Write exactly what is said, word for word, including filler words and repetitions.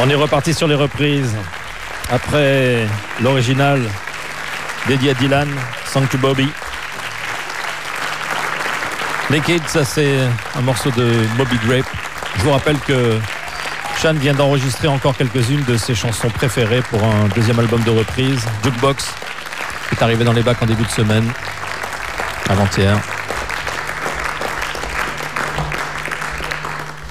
On est reparti sur les reprises. Après l'original dédié à Dylan, Song to Bobby. Naked, ça c'est un morceau de Bobby Grape. Je vous rappelle que Sean vient d'enregistrer encore quelques-unes de ses chansons préférées pour un deuxième album de reprise, Jukebox, qui est arrivé dans les bacs en début de semaine, avant-hier. Et ton âge ?